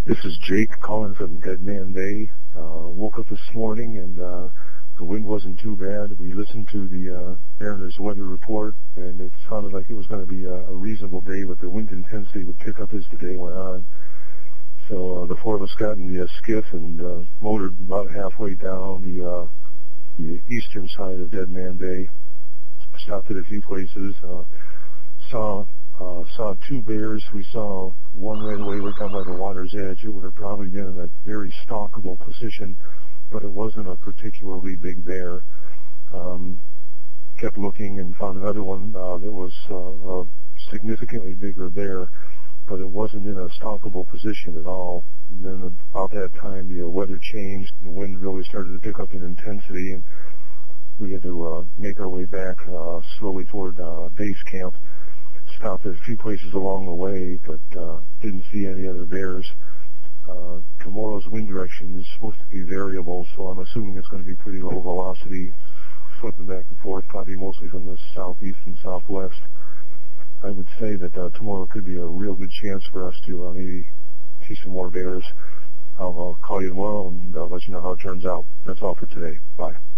This is Jake calling from Dead Man Bay. Woke up this morning and the wind wasn't too bad. We listened to the Mariners weather report, and it sounded like it was going to be a reasonable day, but the wind intensity would pick up as the day went on. So the four of us got in the skiff and motored about halfway down the eastern side of Dead Man Bay. Stopped at a few places. Saw two bears. We saw one right away right down by the water's edge. It would have probably been in a very stalkable position, but it wasn't a particularly big bear. Kept looking and found another one that was a significantly bigger bear, but it wasn't in a stalkable position at all. And then about that time, the weather changed, and the wind really started to pick up in intensity, and we had to make our way back slowly toward base camp. Stopped at a few places along the way, but didn't see any other bears. Tomorrow's wind direction is supposed to be variable, so I'm assuming it's going to be pretty low velocity, flipping back and forth, probably mostly from the southeast and southwest. I would say that tomorrow could be a real good chance for us to maybe see some more bears. I'll call you tomorrow and I'll let you know how it turns out. That's all for today. Bye.